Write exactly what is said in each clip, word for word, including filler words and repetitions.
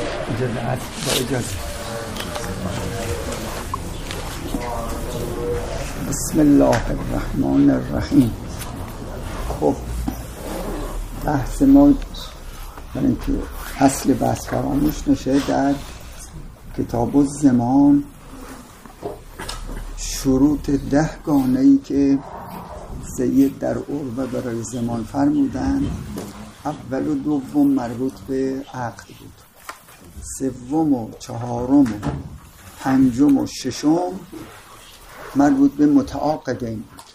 اجازه هست با اجازه. بسم الله الرحمن الرحیم. خب بحث ما برای اینکه اصل بحث فراموش نشه در کتاب الزمان شروط ده گانه‌ای که سید در عروه برای زمان فرمودن اول و دوم مربوط به عقد بود، سوم و چهارم و پنجم و ششم مربوط به متعاقدین بود.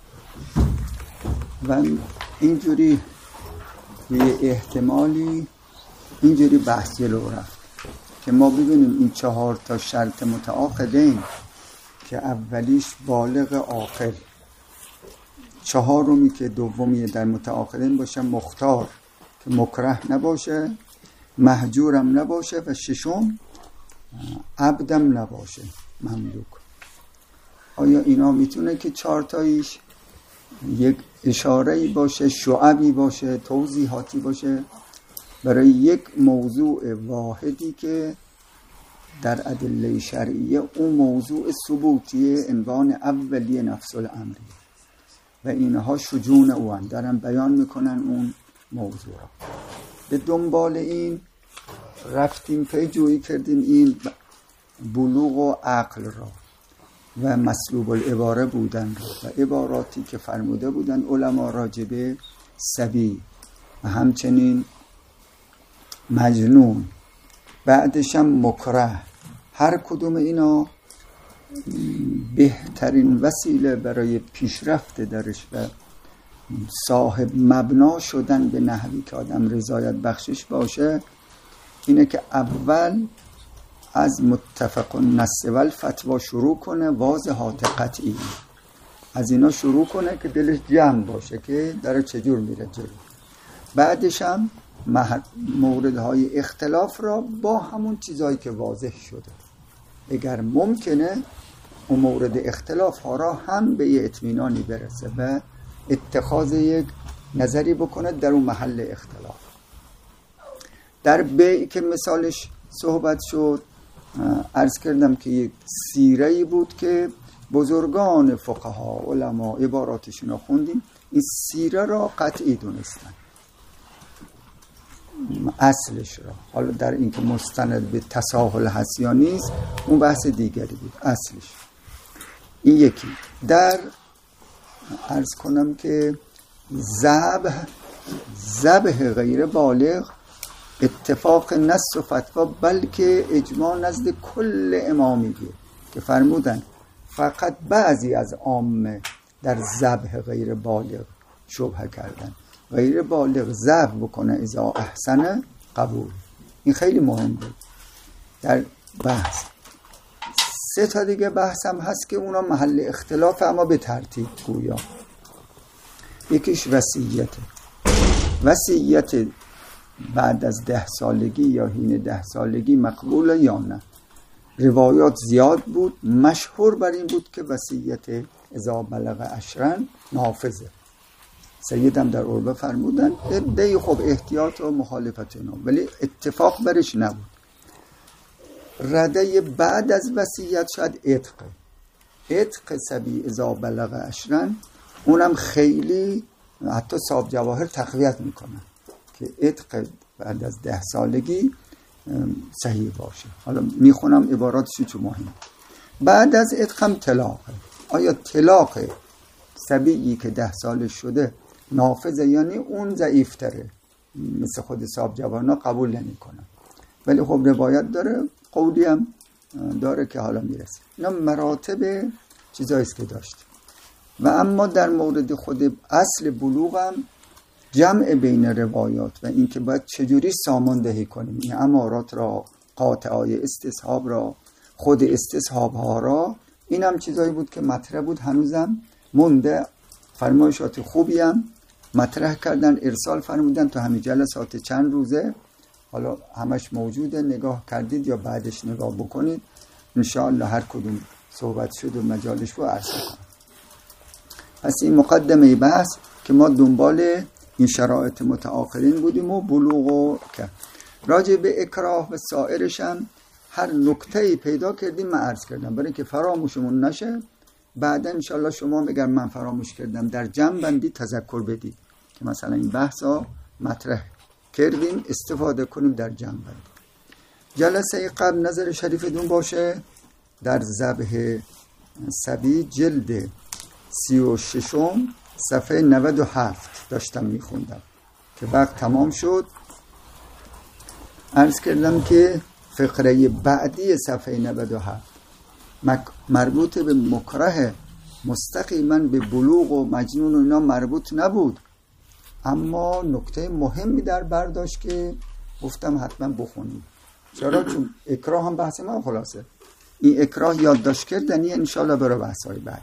و اینجوری به احتمالی اینجوری بحث جلو رفت که ما ببینیم این چهار تا شرط متعاقدین که اولیش بالغ عاقل، چهارمی که دومی در متعاقدین باشه مختار که مکره نباشه، مهجورم نباشه، و ششم عبدم نباشه مملوک. آیا اینا میتونه که چهار تاییش یک اشاره‌ای باشه، شعبی باشه، توضیحاتی باشه برای یک موضوع واحدی که در ادله شرعیه اون موضوع ثبوتی عنوان اولی نفس الامر و اینها شجون اوان دارن بیان میکنن اون موضوع را. به دنبال این رفتیم پیجویی کردیم این بلوغ و عقل را و مسلوب العباره بودن را و عباراتی که فرموده بودن علما راجبه صبی و همچنین مجنون بعدش هم مکره. هر کدوم اینا بهترین وسیله برای پیشرفت درش و صاحب مبنا شدن به نحوی که آدم رضایت بخشش باشه اینه که اول از متفق النص و الفتوا شروع کنه، واضحات قطعی از اینا شروع کنه که دلش جمع باشه که داره چجور میره جلو. بعدش هم موردهای اختلاف را با همون چیزایی که واضح شده اگر ممکنه اون مورد اختلاف ها را هم به یه اطمینانی برسه و اتخاذ یک نظری بکنه در اون محل اختلاف. در بیع که مثالش صحبت شد عرض کردم که یک سیره‌ای بود که بزرگان فقها علما عباراتشون رو خوندیم، این سیره را قطعی دونستن اصلش را. حالا در این که مستند به تساهل هست یا نیست اون بحث دیگری بود. اصلش این یکی. در عرض کنم که ذبح ذبح غیر بالغ اتفاق نص و فتوا بلکه اجماع نزد کل امامیه که فرمودن فقط بعضی از عامه در ذبح غیر بالغ شبهه کردن. غیر بالغ ذبح بکنه اذا احسن قبول. این خیلی مهم بود در بحث. سه تا دیگه بحث هم هست که اونا محل اختلاف اما به ترتیب گویا. یکیش وصیته. وصیت بعد از ده سالگی یا حین ده سالگی مقبول یا نه. روایات زیاد بود، مشهور بر این بود که وصیت اذا بلغ عشرن نافذه. سیدم در عروه فرمودن عده‌ای خب احتیاط و مخالفت اینا ولی اتفاق برش نبود. رده بعد از وصیت شاید عتق عتق صبی اذا بلغ عشرن اونم خیلی حتی صاحب جواهر تقویت میکنن که عتق بعد از ده سالگی صحیح باشه. حالا میخونم عباراتشو چون مهم. بعد از عتق هم طلاقه. آیا طلاق صبیی که ده سالش شده نافذه؟ یعنی اون ضعیفتره مثل خود صاحب جوانا قبول نمی کنن ولی خب روایت داره قولی هم داره که حالا میرسه. اینا مراتب چیزاییست که داشت. و اما در مورد خود اصل بلوغ هم جمع بین روایات و اینکه باید چجوری ساماندهی کنیم این امارات را، قاطعای استصحاب را، خود استصحاب ها را، این هم چیزایی بود که مطرح بود هنوزم مونده. فرمایشات خوبی هم مطرح کردن، ارسال فرمودن تو همین جلسات چند روزه. حالا همش موجوده، نگاه کردید یا بعدش نگاه بکنید انشاءالله هر کدوم صحبت شد و مجالش رو عرض کنم. پس این مقدمه بحث که ما دنبال این شرایط متآخرین بودیم و بلوغ و که راجع به اکراه و سائرش هم هر نکته‌ای پیدا کردیم من عرض کردم برای اینکه فراموشمون نشه. بعدا انشالله شما اگر من فراموش کردم در جمع بندی تذکر بدید که مثلا این بحثا مطرح کردیم استفاده کنیم در جمع بندی. جلسه قبل نظر شریفتون باشه در ذبح صبی جلد سی و ششم صفحه نود و هفت داشتم میخوندم که وقت تمام شد. عرض کردم که فقره بعدی صفحه نود و هفت مربوط به مکره مستقیما به بلوغ و مجنون و اینا مربوط نبود، اما نکته مهمی در برداشت که گفتم حتما بخونید. چرا؟ چون اکراه هم بحث ما خلاصه این اکراه یادداشت کردنی انشالله برای بحث‌های بعدی.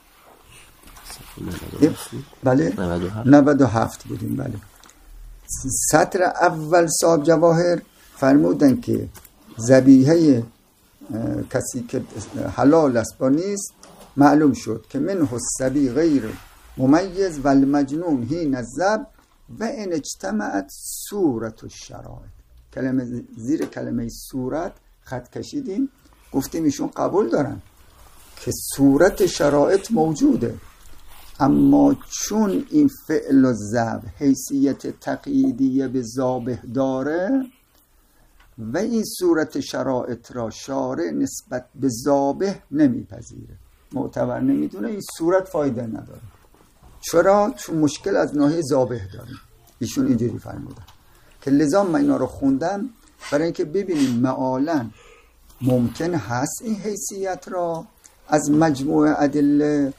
بله نود و هفت بودیم. بله سطر اول صاحب جواهر فرمودن که ذبیحه کسی که حلال است با نیست معلوم شد که منه الصبی غیر ممیز و المجنون حین الذبح و ان اجتمعت صورت الشرائط. کلمه زیر کلمه صورت خط کشیدیم، گفتیم ایشون قبول دارن که صورت شرائط موجوده، اما چون این فعل و ذبح حیثیت تقییدیه به ذابح داره و این صورت شرائط را شارع نسبت به ذابح نمیپذیره، معتبر نمیدونه، این صورت فایده نداره. چرا؟ چون مشکل از ناحیه ذابح داریم. ایشون اینجوری فرمودن که لذا من اینا رو خوندم برای اینکه ببینیم معالاً ممکن هست این حیثیت را از مجموع ادله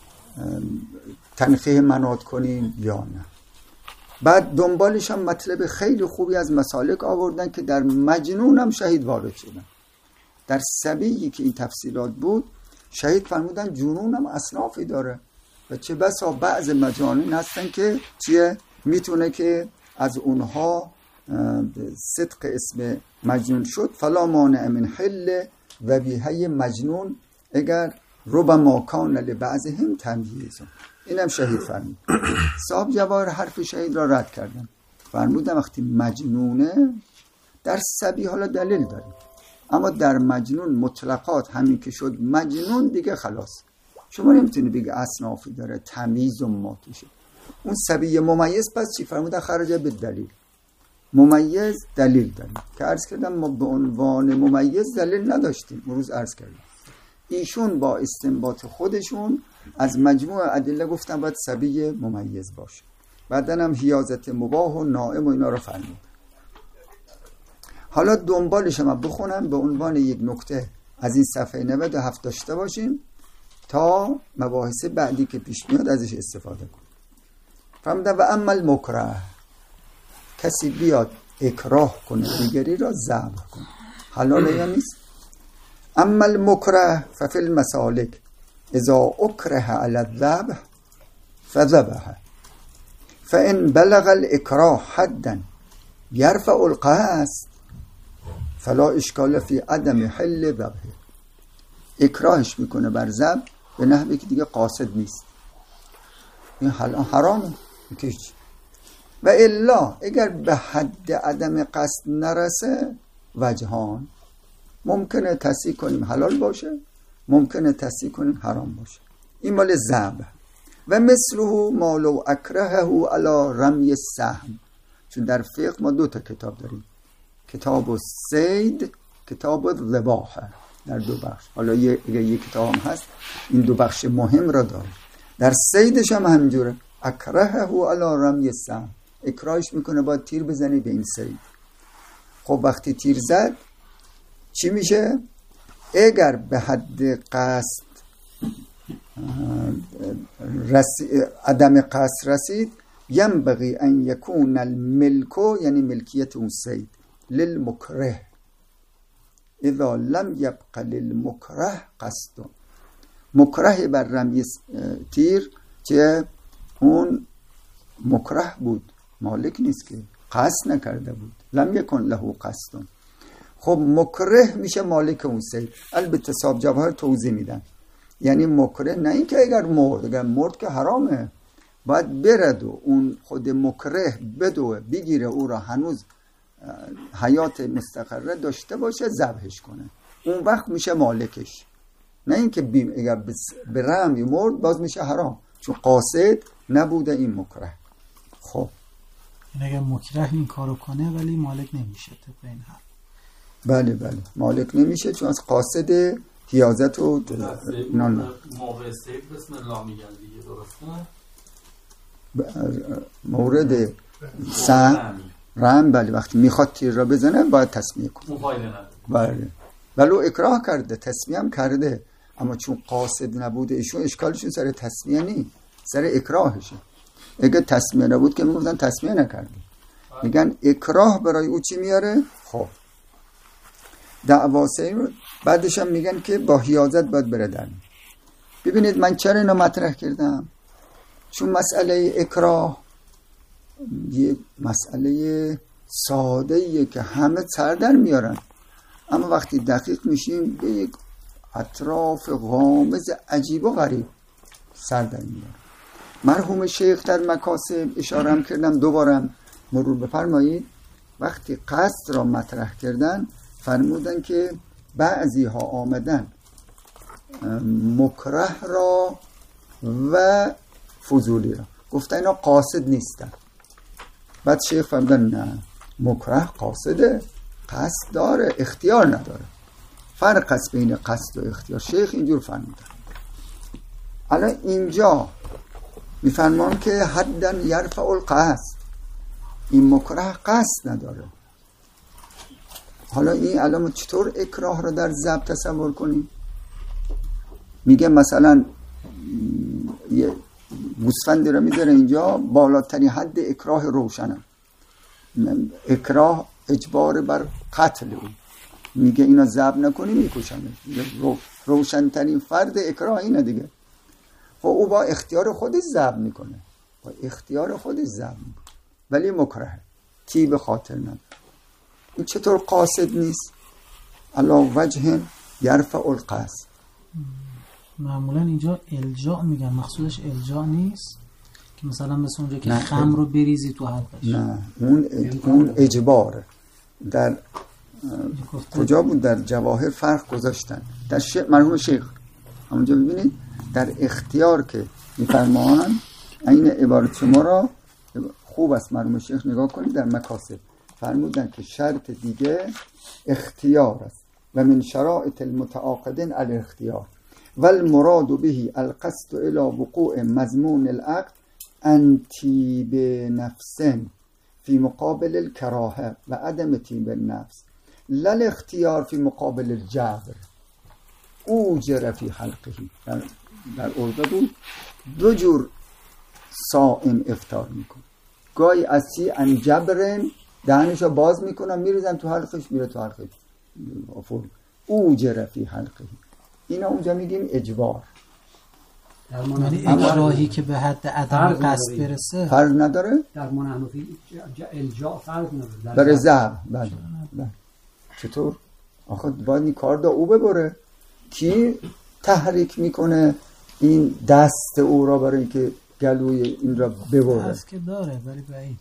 تنفیه مناط کنیم یا نه. بعد دنبالش هم مطلب خیلی خوبی از مسالک آوردن که در مجنون هم شهید وارد شدن. در صبیی که این تفصیلات بود شهید فرمودن جنون هم اصنافی داره و چه بسا بعض مجانین هستن که چیه میتونه که از اونها صدق اسم مجنون شد. فلا مانع من حل و بیهی مجنون اگر ربما کان لبعضهم تمییز. اینم شهید فرمود. صاحب جواهر حرف شهید را رد کردن، فرمودن وقتی مجنونه در صبی حالا دلیل داریم، اما در مجنون مطلقات همین که شد مجنون دیگه خلاص. شما نمیتونی بگی اصنافی داره تمییز و ماتوشه. اون صبی ممیز پس چی فرمودن؟ خرجه به دلیل. ممیز دلیل داریم که عرض کردم ما به عنوان ممیز دلیل نداشتیم، اون روز عرض کردم. ایشون با استنباط خودشون از مجموع ادله گفتن باید صبی ممیز باشه. بعدن هم حیازت مباح و نائم و اینا رو فرمود. حالا دنبالش هم بخونم به عنوان یک نکته از این صفحه نود و هفت داشته باشیم تا مباحث بعدی که پیش میاد ازش استفاده کنیم. فرمودن و اما المکره، کسی بیاد اکراه کنه دیگری را ذبح کنه حلاله یا نیست؟ اما المکره ففی المسالک اذا اکره علی الذبح فذبح فان بلغ الاکراه حدا یرفع القصد فلا اشکال فی عدم حل ذبح. اکراهش میکنه بر ذبح به نحوی که دیگه قاصد نیست، این حرامه که و الا اگر به حد عدم قصد نرسه وجهان، ممکنه تصحیح کنیم حلال باشه، ممکنه تصحیح کنیم حرام باشه. این مال ذبح. و مثله ما لو اکرهه علی رمی السهم. چون در فقه ما دو تا کتاب داریم، کتاب الصید، کتاب الذباح، در دو بخش. حالا یه اگه یک کتاب هم هست این دو بخش مهم را داره. در صیدش هم همینجوره، اکرهه علی رمی السهم، اکراهش میکنه باید تیر بزنی به این صید. خب وقتی تیر زد چی میشه؟ اگر به حد قصد رسی... عدم قصد رسید، ینبغی ان یکون الملکو، یعنی ملکیت اون صید، للمکره اذا لم یبق للمکره قصد. مکره بر رمی تیر که اون مکره بود، مالک نیست که قصد نکرده بود، لم یکن له قصد. خب مکره میشه مالک اون صید. البته صاحب جواهر توضیح میدن، یعنی مکره نه این که اگر مرد، اگر مرد که حرامه، باید برد و اون خود مکره بدوه بگیره او را هنوز حیات مستقره داشته باشه ذبحش کنه، اون وقت میشه مالکش. نه اینکه بیم اگر به رمی مرد باز میشه حرام، چون قاصد نبوده این مکره. خب این اگر مکره این کارو کنه ولی مالک نمیشه طبق این حرف. بله بله مالک نمیشه چون از قاصد حیازت و نان موقع سید بسم الله میگن دیگه، درسته؟ مورد سهم رم بله وقتی میخواد تیر را بزنه باید تسمیه کنه. بله ولو اکراه کرده تسمیه هم کرده، اما چون قاصد نبوده ایشون اشکالشون سر تسمیه نی، سر اکراهشه. اگه تسمیه نبود که میگفتن تسمیه نکرده، میگن اکراه برای او چی میاره؟ خب دعواسه رو بعدش هم میگن که با حیازت باید بره در. ببینید من چرا اینو مطرح کردم؟ چون مسئله اکراه یه مسئله ساده ایه که همه سر در میارن، اما وقتی دقیق میشیم به یک اطراف غامض عجیب و غریب سر در میارن. مرحوم شیخ در مکاسب اشاره هم کردم، دوبارم مرور بفرمایید، وقتی قصد را مطرح کردن فرمودن که بعضی ها آمدن مکره را و فضولی را گفتن اینا قاصد نیستن. بعد شیخ فرمودن نه، مکره قاصده، قصد داره اختیار نداره، فرق است بین قصد و اختیار. شیخ اینجور فرمودن. الان اینجا میفرمان که حدن یرفع القصد، این مکره قصد نداره. حالا این علامه چطور اکراه رو در ضبط تصور کنیم؟ میگه مثلا یه گوسفندی رو میذاره اینجا، بالاترین حد اکراه روشنه، اکراه اجبار بر قتل او، میگه اینا ضبط نکنی میکشنه، رو روشنترین فرد اکراه اینه دیگه. خب او با اختیار خودش ضبط میکنه، با اختیار خودش ضبط میکنه، ولی مکره تیب خاطر نداره. این چطور قاصد نیست؟ علا وجه یرفع القصد. معمولا اینجا الجا میگن، مقصودش الجا نیست که مثلا مثل اونجا که خمر رو بریزی تو حلقش. نه اون اون اجباره. در کجا بود؟ در جواهر فرق گذاشتن در شیخ مرحوم شیخ همونجا ببینید در اختیار که میفرمان این عبارت شما را خوب است مرحوم شیخ نگاه کنید، در مکاسب فرمودن که شرط دیگه اختیار است و من شرائط المتعاقدین الاختیار والمراد به القصد الى وقوع مضمون العقد انتی به نفس فی مقابل الکراهه و عدم تیب النفس لا الاختیار فی مقابل الجبر. اوجر فی حلقه، در, در ارده بود دو جور صائم افطار میکن، گاهی از چی انجبرن دهنشو باز میکنن میریزن تو حلقش میره تو حلقش. اوجر فی حلقه اینا اونجا میگیم اجبار، یعنی اجراهی که به حد عدم قصد برسه فرق نداره. در منحنفی الجا فرق نداره برای ضرب. بله بله. چطور؟ آخه باید این کار دا او ببره. کی تحریک میکنه این دست او را برای اینکه گلوی این را ببره؟ فرض که داره ولی بعیده.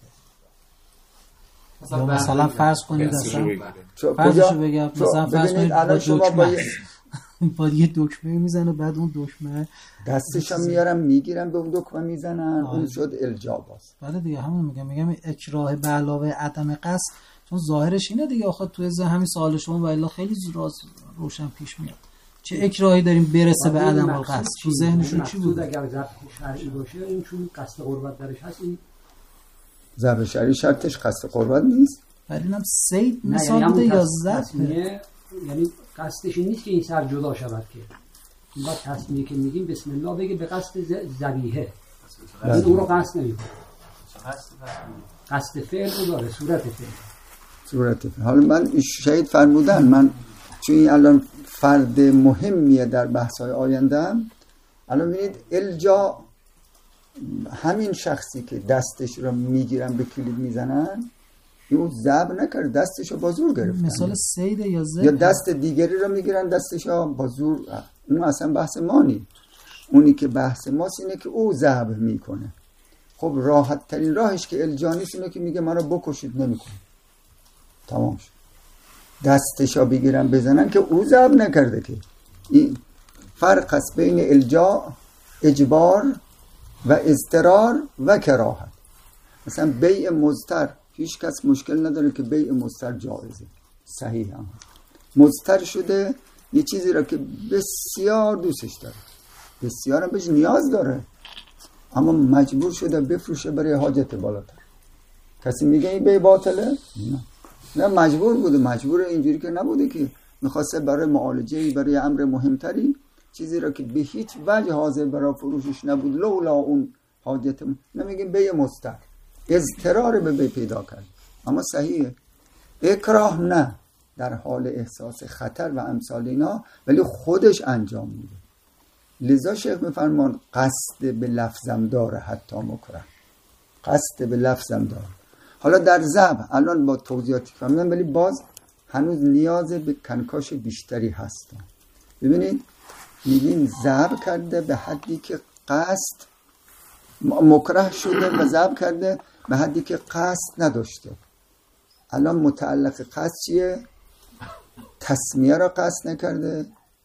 مثلا, مثلا فرض کنید اصلا فرضشو بگم مثلا فرض کنید الان شما با با یه دکمه میزنه بعد اون دکمه دستش هم میارم میگیرم به اون دکمه میزنن اون شد الجا باز. بله دیگه همون میگم میگم اکراه به علاوه عدم قصد، چون ظاهرش اینه دیگه. آخه تو ذهن همین سوال شما و الا خیلی راز روشن پیش میاد. چه اکراهی داریم برسه به عدم القصد؟ تو ذهنشون چی بود؟ اگر ذبح شرعی باشه این چون قصد قربت درش هست، این ذبح شرعی شرطش قصد قربت نیست. ولی اینم صید مثال بوده یا ذبح، یعنی قصدش این نیست که این سر جدا شود که این بعد تصمیه که میگیم بسم الله بگه به قصد ذبیحه، این اون رو قصد نمیکنه، قصد فعل رو داره، صورت فعل صورت فعل. حالا من شهید فرمودن، من چون این الان فرد مهمیه در بحث‌های آینده، الان ببینید الجا همین شخصی که دستش رو میگیرن به کلید میزنن اون ذبح نکرد، دستشو با زور گرفتن. مثال سید یا ذبح. یا دست دیگری رو میگیرن دستشو با زور. اون اصلا بحث ما نی. اونی که بحث ماست اینه که او ذبح میکنه. خب راحت ترین راهش که الجا نیست اینه که میگه منو بکشید، نمیکنه. تمام شد. دستشا بگیرن بزنن که او ذبح نکرده. که این فرق است بین الجاء، اجبار و اضطرار و کراهت. مثلا بیع مضطر، هیچ کس مشکل نداره که بیع مضطر جایزه، صحیح هم مضطر شده یه چیزی را که بسیار دوستش داره، بسیار هم بهش نیاز داره، اما مجبور شده بفروشه برای حاجت بالاتر. کسی میگه این بیع باطله؟ نه، نه مجبور بوده. مجبور اینجوری که نبوده که میخواسته برای معالجه، برای امر مهمتری، چیزی را که به هیچ وجه حاضر برای فروشش نبود، لولا اون حاجت. نمیگیم بیع مضطر، اضطرار به بیع پیدا کرد، اما صحیحه. اکراه نه، در حال احساس خطر و امثال اینا، ولی خودش انجام میده. لذا شیخ میفرمان قصد به لفظم داره، حتی مکره قصد به لفظم داره. حالا در ذبح الان با توضیحاتی فهمیدم، ولی باز هنوز نیاز به کنکاش بیشتری هست. ببینید میگیم ذبح کرده به حدی که قصد، مکره شده و ذبح کرده به حدی که قصد نداشته. الان متعلق قصد چیه؟ تسمیه را قصد نکرده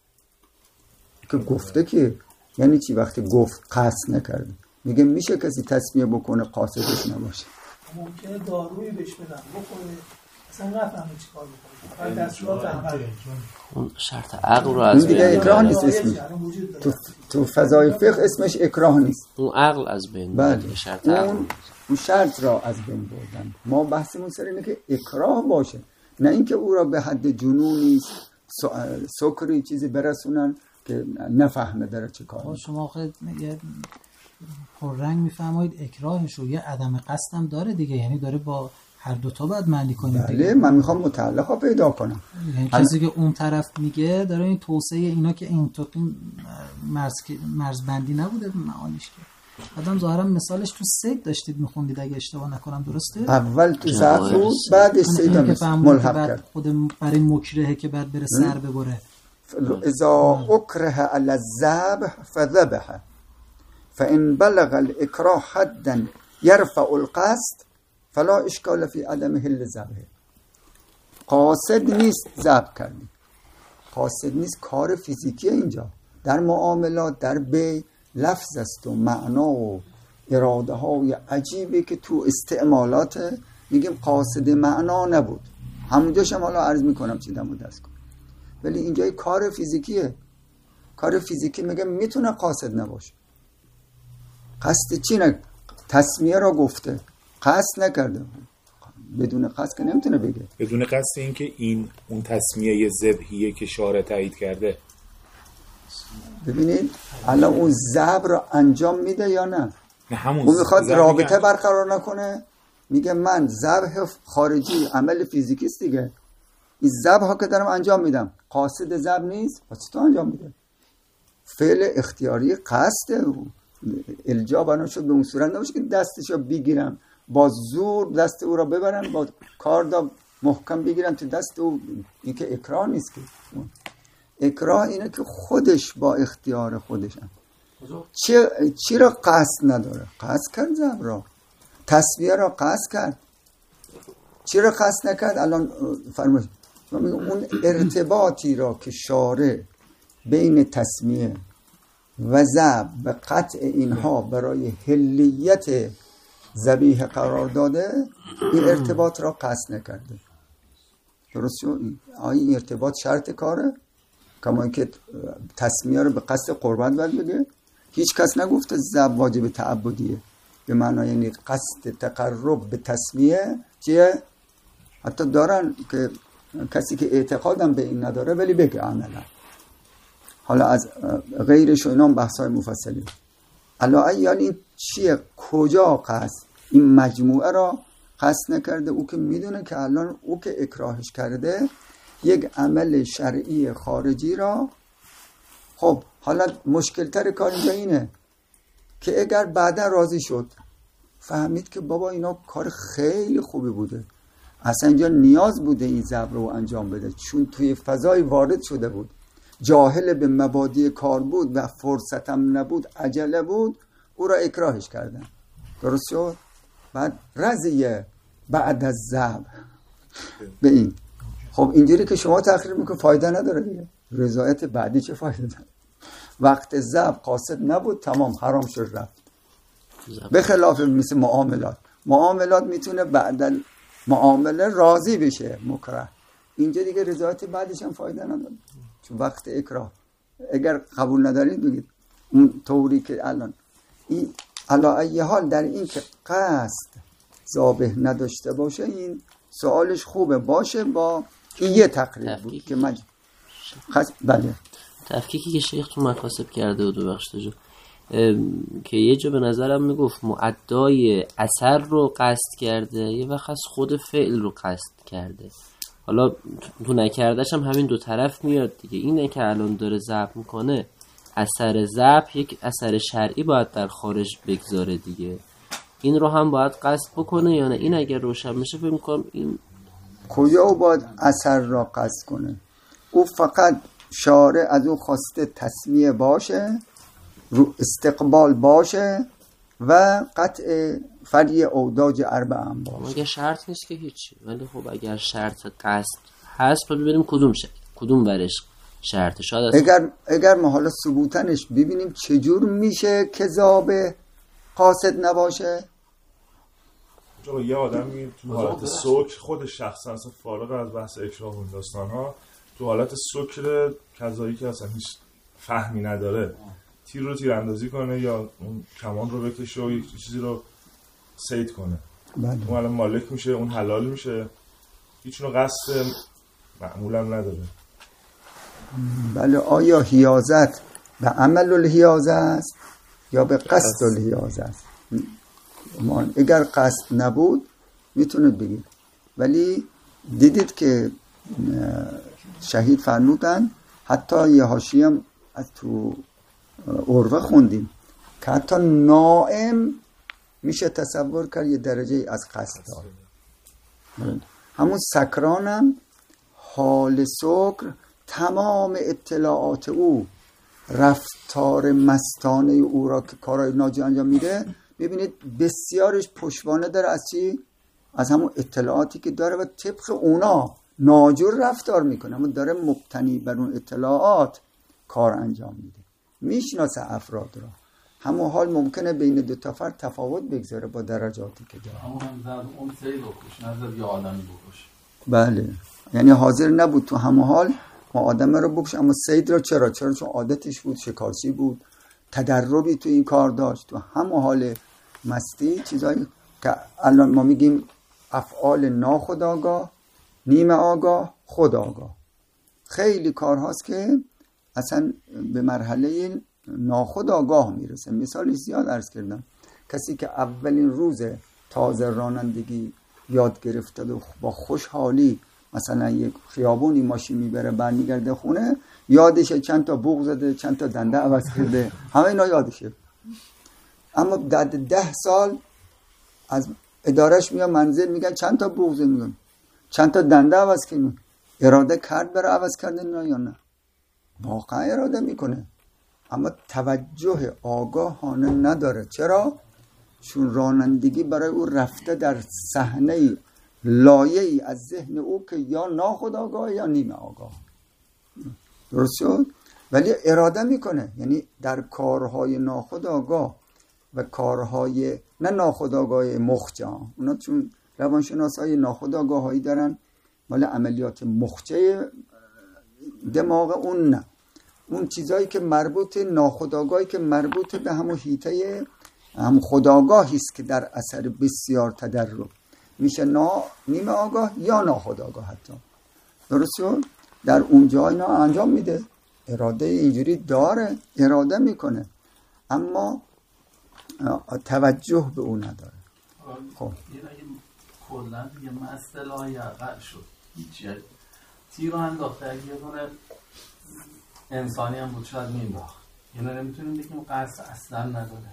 که گفته که یعنی چی وقتی گفت قصد نکرده؟ میگه میشه کسی تسمیه بکنه قاصدش نباشه؟ ممکنه دارویی بهش بدن بخوره اصلا نفهمه چی کار بکنه، بعد دستورات عمل اون شرط عقل رو از دیگه بین اکراه می‌بره. نیست اسمش. تو تو فضای فقه اسمش اکراه نیست. اون عقل از بین بله، می‌بره. شرط عقل اون اون شرط را از بین بردن. ما بحثمون سر اینه که اکراه باشه، نه اینکه او را به حد جنونی سکری چیزی برسونن که نفهمه داره چه کار. شما آخه یه پررنگ میفرمایید اکراهش رو، یه عدم قصدم داره دیگه، یعنی داره با هر دوتا باید معنی کنید. بله، من میخوام متعلق ها پیدا کنم. یعنی کسی که اون طرف میگه داره این توسعه اینا که این تو مرز مرزبندی نبوده معانیش، که آدم ظاهرا مثالش تو سید داشتید میخوندید اگه اشتباه نکنم، درسته؟ اول تو ذبح بود، بعد سید ملحق کرد. خود برای مکرهه که بعد بره سر ببره. اذا اکره علی الذبح فذبح فان بلغ الاکراه حدا یرفع القصد فلا اشکال فی عدم حل ذبح. قاصد نیست ذبح کردی، قاصد نیست کار فیزیکی اینجا. در معاملات، در بیع لفظ است و معنا و اراده های عجیبی که تو استعمالات میگیم قاصد معنا نبود. همونجاش هم حالا عرض میکنم چی دم و دست کن، ولی اینجای کار فیزیکیه. کار فیزیکی میگم میتونه قاصد نباشه. قصد چی نه؟ تسمیه را گفته، قصد نکرده. بدون قصد که نمیتونه بگه. بدون قصد این که این اون تسمیه ذبحیه که شارع تایید کرده. ببینید الان اون ذبح را انجام میده یا نه؟ نه همون اون میخواد رابطه برقرار نکنه، میگه من ذبح خارجی عمل فیزیکی است دیگه، این ذبح ها که دارم انجام میدم قاصد ذبح نیست، پس تو انجام میده. فعل اختیاری قصد الجا بنا شد به اون صورت نباشه که دستشو بگیرم با زور دست او را ببرن، با کاردا محکم بگیرن تو دست او. این که اکراه نیست. که اکراه اینه که خودش با اختیار خودشم چی, چی را قصد نداره. قصد کرد ذبح را، تسمیه را قصد کرد. چی را قصد نکرد؟ الان فرمایید اون ارتباطی را که شارع بین تسمیه و ذبح به قطع اینها برای حلیت ذبیحه قرار داده، این ارتباط را قصد نکرده. درست شد؟ آیا این ارتباط شرط کاره؟ کما اینکه تسمیه رو به قصد قربت باید بگه. هیچ کس نگفته ذبح واجب تعبدیه، به معنی یعنی قصد تقرب به تسمیه چیه؟ حتی دارن که کسی که اعتقادم به این نداره ولی بگه عملا. حالا از غیرش و اینا هم بحثای مفصلی. الا ایال این چیه؟ کجا قصد؟ این مجموعه را قصد نکرده. او که میدونه که الان او که اکراهش کرده یک عمل شرعی خارجی را، خب حالا مشکل تر کار اینجا اینه که اگر بعدا راضی شد، فهمید که بابا اینا کار خیلی خوبی بوده، اصلا اینجا نیاز بوده این ذبح رو انجام بده، چون توی فضای وارد شده بود، جاهل به مبادی کار بود و فرصتم نبود، عجله بود، او را اکراهش کردن. درست شد؟ بعد رضیه بعد از ذبح به این. خب اینجوری که شما تقریر میکنه فایده نداره دیگه. رضایت بعدی چه فایده داره؟ وقت ضبط قاصد نبود تمام حرام شد رفت. به خلاف مثل معاملات، معاملات میتونه بعد معامله راضی بشه مکره، اینجا دیگه رضایت بعدش هم فایده نداره چون وقت اکراه. اگر قبول ندارید بگید اون طوری که الان این علا ای حال در این که قصد ذابح نداشته باشه این سوالش خوبه باشه با این یه تقریب بود که من قصد بله تفکیکی که شیخ تو مکاسب کرده و دو بخش جو که یه جا به نظرم میگفت معدای اثر رو قصد کرده یه وقت از خود فعل رو قصد کرده. حالا تو نکردش هم همین دو طرف میاد دیگه. اینه که الان داره ضبط میکنه اثر ضبط یک اثر شرعی باید در خارج بگذاره دیگه. این رو هم باید قصد بکنه یا نه؟ این اگر روشن بشه فکر میکنم این کجا باید اثر را قصد کنه؟ او فقط شارع از او خواسته تسمیه باشه، رو استقبال باشه و قطع فری اوداج اربع هم باشه. اگر شرط نیست که هیچی، ولی خب اگر شرط قصد هست باید ببینیم کدوم شرط کدوم برش شرط. شاید اگر اگر ما حالا ثبوتنش ببینیم چجور میشه که ذابح قاصد نباشه. چون یه آدمی تو حالت سکر خود شخصا اصلا فارغ از بحث اکراه و داستان ها تو حالت سکر کذایی که اصلا هیچ فهمی نداره تیر رو تیر اندازی کنه یا اون کمان رو بکشه و یک چیزی رو صید کنه، بله. اون الان مالک میشه، اون حلال میشه، هیچ نوع قصد معمولا نداره. بله. آیا حیازت به عمل الحیازه است یا به قصد الحیازه است؟ اگر قصد نبود میتونید بگید، ولی دیدید که شهید فرمودن حتی یه حاشیه هم از تو عروه خوندیم که حتی نائم میشه تصور کرد یه درجه از قصد داره. همون سکرانم حال سکر تمام اطلاعات او رفتار مستانه او را که کارهای ناجی انجام میده ببینید بسیارش پشتوانه داره از چی؟ از همون اطلاعاتی که داره و طبق اونا ناجور رفتار میکنه، اما داره مبتنی بر اون اطلاعات کار انجام میده، میشناسه افراد را. همون حال ممکنه بین دو تا فرد تفاوت بگذاره با درجاتی که داره. همون هم زد اون سیل بکش نظر یا آدمی بکش. بله، یعنی حاضر نبود تو همون حال ما آدم رو بکش، اما سید را چرا؟ چرا؟ چون عادتش بود، شکارچی بود، تدربی تو این کار داشت. تو همون حال مستی چیزایی که الان ما میگیم افعال ناخودآگاه، نیمه آگاه، خود آگاه، خیلی کار هاست که اصلا به مرحله ناخودآگاه میرسه. مثالی زیاد عرض کردم، کسی که اولین روز تازه رانندگی یاد گرفته و با خوشحالی مثلا یک خیابونی ماشین میبره برمیگرده خونه، یادشه چند تا بوق زده، چند تا دنده عوض کرده، همه اینا یادشه. اما بعد ده سال از ادارش میاد منزل میگن چند تا بوق زده، میگن چند تا دنده عوض کرده. اراده کرد برای عوض کردن نه یا نه؟ واقعا اراده میکنه اما توجه آگاهانه نداره. چرا؟ چون رانندگی برای او رفته در صحنه لایه‌ای از ذهن او که یا ناخودآگاه یا نیمه آگاه. درست شد؟ ولی اراده میکنه، یعنی در کارهای ناخودآگاه و کارهای نه ناخودآگاه مخجه، اونا چون روانشناسای ناخودآگاهایی دارن مال عملیات مخجه دماغ، اون نه، اون چیزایی که مربوط ناخودآگاهی که مربوط به همون حیطه هم خودآگاهی است که در اثر بسیار تدرب میشه نا نیمه آگاه یا ناخودآگاه حتی. درست شد؟ در اونجا اینا انجام میده، اراده اینجوری داره، اراده میکنه اما توجه به اون نداره. خب این اگه کلا دیگه مسئله یقل شد هیچ تیر رو انداخته، اگه یه دونه انسانی هم بود شاید مینداخت، یعنی نمیتونیم بگیم قصد اصلا نداره.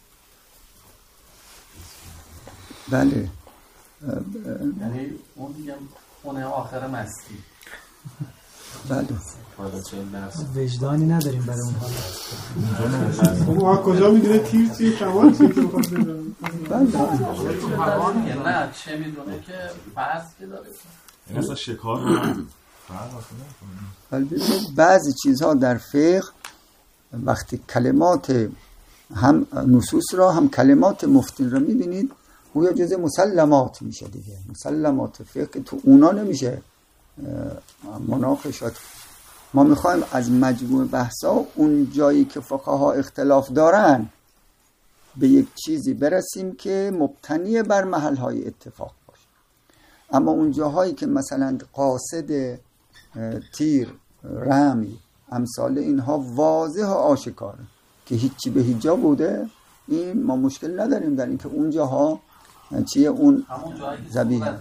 بله، یعنی اون دیگه خونه آخر مستی. بله، وجدانی نداریم برای اون حالت. ما کجا میدونه تیر چیه کمان چیه که بخواد بزنه؟ بله نه چه میدونه که فرض که داره این اصلا شکار رو ولی ببینید بعضی چیزها در فقه وقتی کلمات هم نصوص را هم کلمات مفتین را میبینید گویا جزء مسلمات میشه دیگه. مسلمات فقه تو اونا نمیشه مناقشات. ما میخوایم از مجموع بحثا اون جایی که فقها اختلاف دارن به یک چیزی برسیم که مبتنی بر محلهای اتفاق باشه. اما اون جاهایی که مثلا قاصد تیر، رمی، امثال اینها واضح و آشکاره که هیچی به هیچ جا بوده، این ما مشکل نداریم در اینکه اون جاها چیه اون ذبیحه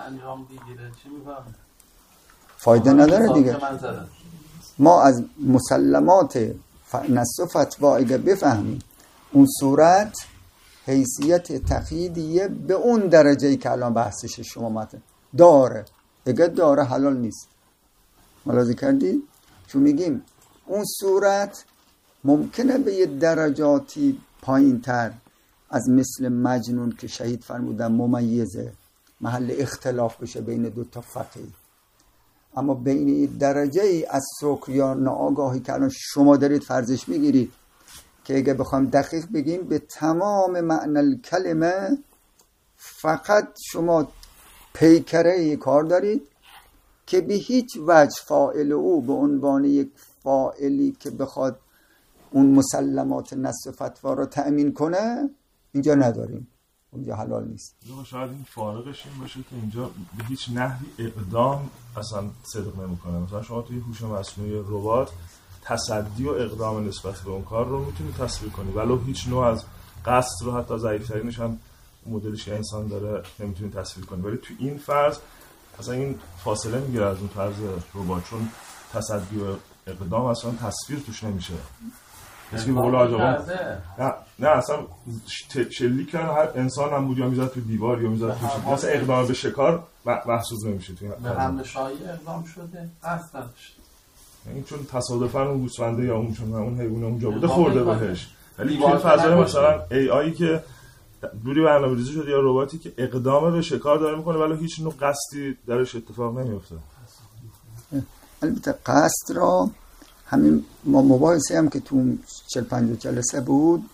فایده نداره دیگه. ما از مسلمات نص و فتوا اگه بفهمیم اون صورت حیثیت تقییدیه به اون درجه‌ای که الان بحثش شما متن داره، اگه داره حلال نیست. ملاحظه کردید؟ چون میگیم اون صورت ممکنه به یه درجاتی پایین تر از مثل مجنون که شهید فرمودن ممیزه محل اختلاف بشه بین دو تا فقیه، اما بین این درجه ای از سکر یا ناآگاهی که الان شما دارید فرضش میگیرید که اگه بخوایم دقیق بگیم به تمام معنی کلمه فقط شما پیکره کار دارید که به هیچ وجه فاعل او به عنوان یک فاعلی که بخواد اون مسلمات نص و فتوا رو تأمین کنه اینجا نداریم، اونجا حلال نیست. شاید این فارقش این باشه که اینجا به هیچ نحوی اقدام اصلا صدق نمیکنه. مثلا شما توی هوش مصنوعی ربات تصدی و اقدام نسبت به اون کار رو میتونی تصویر کنی، ولو هیچ نوع از قصد رو حتی ضعیف‌ترینش هم مدلش که انسان داره نمیتونی تصویر کنی. ولی تو این فرض اصلا این فاصله میگیره از اون طرز ربات، چون تصدی و اقدام اصلا تصویر توش نمیشه. اسمی مولا نه نه اصلا شلیک کردن هر انسان هم بود یا میزد تو دیوار یا میزد تو مثلا اقدام به شکار محسوب نمیشه. تو به حمل شایع اقدام شده اصلا یعنی چون تصادفاً اون گوسفنده یا اون چون اون حیوان اونجا بوده خورده بهش. ولی توی فضای مثلا ای آی که دوری برنامه‌ریزی شده یا رباتی که اقدام به شکار داره میکنه ولی هیچ نوع قصدی درش اتفاق نمیفته. البته قصد را همین ما مباحثه هم که تو چهل پنجاه جلسه بود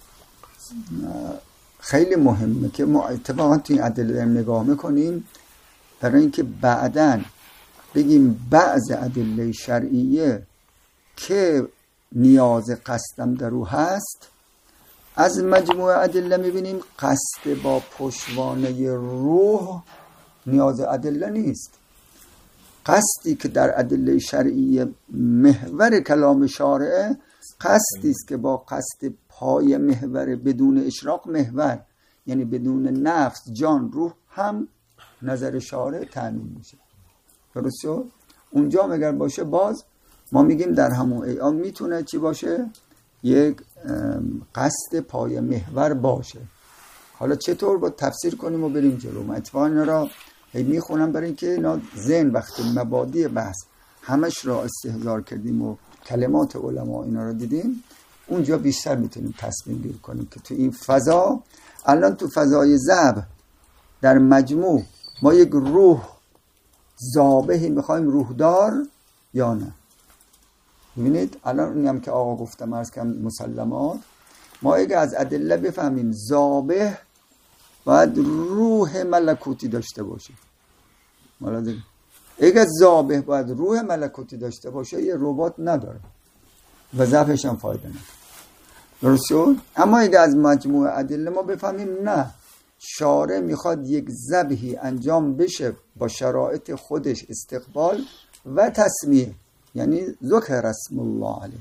خیلی مهمه که ما اتفاقا تو این ادله داریم نگاه میکنیم برای اینکه بعداً بگیم بعض ادله شرعیه که نیاز قصدم در او هست از مجموعه ادله میبینیم قصد با پشتوانه روح نیاز ادله نیست. قصدی که در ادله شرعی محور کلام شارع قصدی است که با قصد پای محور بدون اشراق محور، یعنی بدون نفس جان روح هم نظر شارع تامین میشه. درست شد؟ اونجا اگر باشه باز ما میگیم در همون ایام میتونه چی باشه؟ یک قصد پای محور باشه. حالا چطور با تفسیر کنیم و بریم جلو؟ من اتفاقا اینا را میخونم برای اینکه اینا ذهن وقت مبادی بحث همش را استحضار کردیم و کلمات علما اینا را دیدیم اونجا بیشتر میتونیم تصمیم گیری کنیم که تو این فضا الان تو فضای ذبح در مجموع ما یک روح ذابحی میخوایم روح دار یا نه. ببینید الان اونی هم که آقا گفتم عرض کردم مسلمات ما اگه از ادله بفهمیم ذابح باید روح ملکوتی داشته باشه. مالا اگه ذابح باید روح ملکوتی داشته باشه یه ربات نداره و ذبحش هم فایده نداره. درست شد؟ اما اگه از مجموع ادله ما بفهمیم نه شارع میخواد یک ذبحی انجام بشه با شرایط خودش استقبال و تسمیه، یعنی ذکر اسم الله علیه،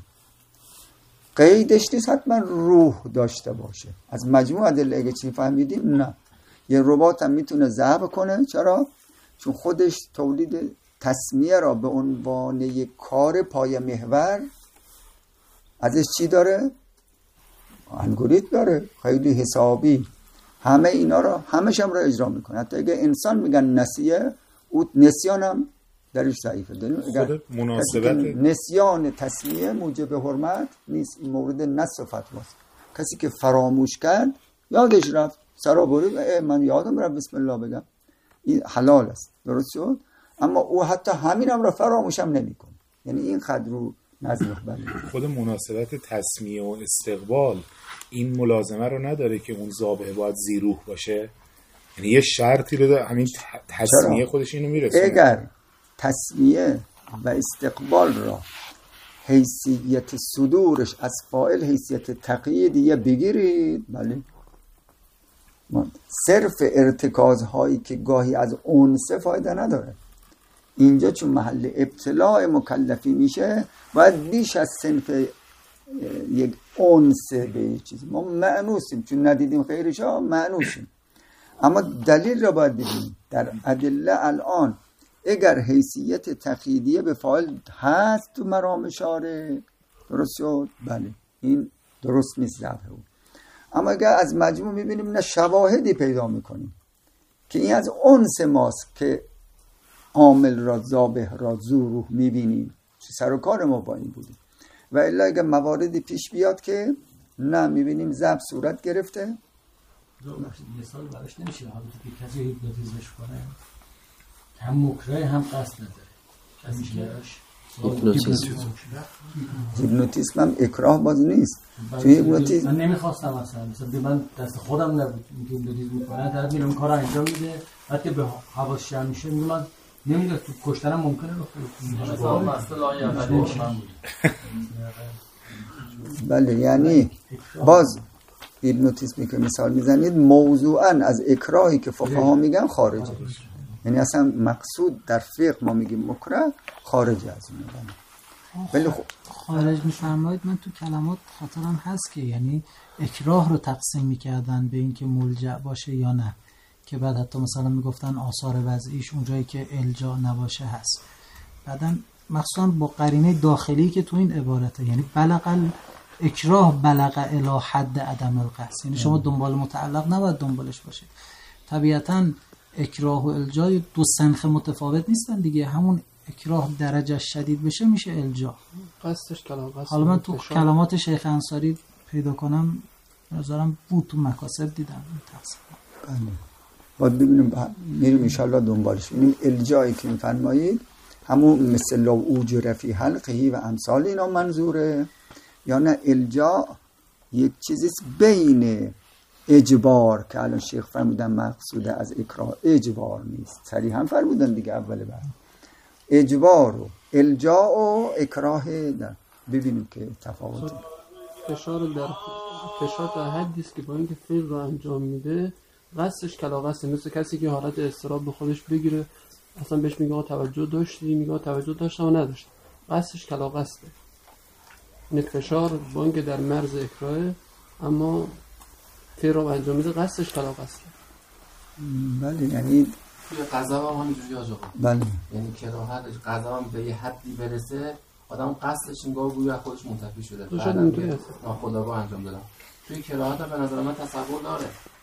قیدش نیست حتما روح داشته باشه. از مجموع ادله اگه چی فهمیدیم نه یه رباط هم میتونه ذبح کنه. چرا؟ چون خودش تولید تسمیه را به عنوان یک کار پای محور ازش چی داره؟ الگوریتم داره خیلی حسابی همه اینا را همش هم را اجرا میکنه. حتی اگه انسان میگن نسیه او نسیان هم درش ضعیفه. خود مناسبت نسیان تسمیه موجب حرمت نیست، این مورد نص و فتواست. کسی که فراموش کرد یادش رفت سرا برید من یادم رفت بسم الله بگم این حلال است. درست شد؟ اما او حتی همینم را فراموش هم نمیکنه. یعنی این قدر رو نظم بله. خود مناسبت تسمیه و استقبال این ملازمه رو نداره که اون ذابح باید ذی‌روح باشه؟ یعنی یه شرطی رو داره، همین تسمیه خودش اینو میرسونه. اگر تسمیه و استقبال را حیثیت صدورش از فاعل حیثیت تقییدیه بگیرید، بله، صرف ارتکازهایی که گاهی از اونسه فایده نداره. اینجا چون محل ابتلاع مکلفی میشه باید بیش از صنف یک اونسه به یک چیز ما معنوسیم، چون ندیدیم خیرش ها معنوسیم. اما دلیل را باید ببینیم در ادله. الان اگر حیثیت تقییدیه به فاعل هست تو مرام شارع، درست شد؟ بله، این درست نیست ذبح او. اما اگر از مجموع میبینیم نه شواهدی پیدا میکنیم که این از انس ماست که عامل را ذابح را ذوروح میبینیم، چه سر و کار ما با این بودیم. و الا اگر مواردی پیش بیاد که نه میبینیم ذبح صورت گرفته، مثال براش نمیشه. حالا که کسی هیپنوتیزمش کنه هم مکره هم قصد نداره، هیپنوتیزم هم اکراه باز نیست. توی هیپنوتیزم من نمیخواستم اصلا، مثلا من دست خودم نبود که هیپنوتیزم میکنه، طرف میرم کار انجام میده، بعد که به حواس جمع میشه میگه من نمیدونم تو کشتنم ممکنه مثلا مثلا یا بله. یعنی باز هیپنوتیزمی که مثال میزنید موضوعاً از اکراهی که فقها میگن خارجه. یعنی اصلا مقصود در فقه ما میگیم مکره، خارج از اون میگن. ولی خب خارج میفرمایید. من تو کلمات خاطرم هست که یعنی اکراه رو تقسیم میکردن به این که ملجأ باشه یا نه، که بعد حتی مثلا میگفتن آثار وضعیش اونجایی که الجا نباشه هست. بعداً مخصوصا با قرینه داخلی که تو این عبارته، یعنی بلغ اکراه بلغ الی حد عدم القصد، یعنی شما دنبال متعلق نباید دنبالش باشه. طبیعتاً اکراه و الجا دو سنخ متفاوت نیستن دیگه. همون اکراه درجه شدید بشه میشه الجا. قصدش کلام قصد. حالا من تو کلمات شیخ انصاری پیدا کنم نظرم بود، تو مکاسب دیدم تقسیم. باید ببینیم، میریم انشاءالله دنبالش. این الجایی که میفرمایید همون مثل لو اوجر فی حلقه و امثال اینا منظوره، یا نه الجا یک چیزیست بین اجبار که الان شیخ فرمودن مقصود از اکراه اجبار نیست، صریحا فرمودن دیگه اول بعد اجبار و الجا و اکراه. در ببینیم که تفاوت فشار در فشار در حدی است که با اینکه فعل رو انجام میده قصدش کلا قصده، مثل کسی که حالت اضطراب به خودش بگیره اصلا بهش میگه توجه داشتی، میگه توجه داشتم و نداشتم، قصدش کلا قصده. این فشار با اینکه در مرز اکراه اما فعل رو انجام میده قصدش کلا قصده. بله. یعنی توی غضب هم همینجوری آقا. بله. یعنی کراهت غضب هم به یه حدی برسه آدم قصدش انگار گویا خودش منتفی شده، بعدم که ناخودآگاه انجام دادم. توی کراهت هم به نظر من تصور داره،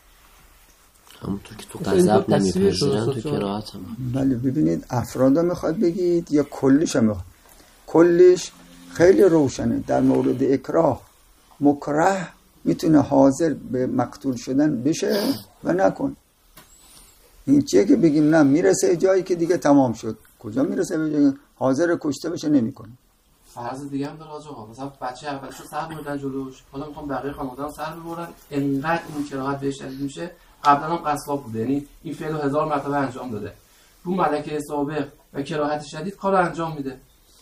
همونطور که تو غضب نمیپذیرن تو کراهت هم. بله. ببینید افراد هم میخواد بگید یا کلیش هم میخواد؟ کلیش خیلی روشنه. در مورد اکراه مکره میتونه حاضر به مقتول شدن بشه و نکن. این چیه که بگیم نه میرسه جایی که دیگه تمام شد. کجا میرسه به جایی حاضر کشته بشه نمیکنه. فرض دیگه هم داره آقا، مثلا بچه اولشو سر بردن جلوش، حالا میخوام بقیه خانواده‌ام سر ببرن، انقدر این کراهت بهش شدید میشه. قبلا هم قصاب بوده، یعنی این فعل هزار مرتبه انجام داده، رو ملکه سابق و کراهت شدید کار رو انجام میده.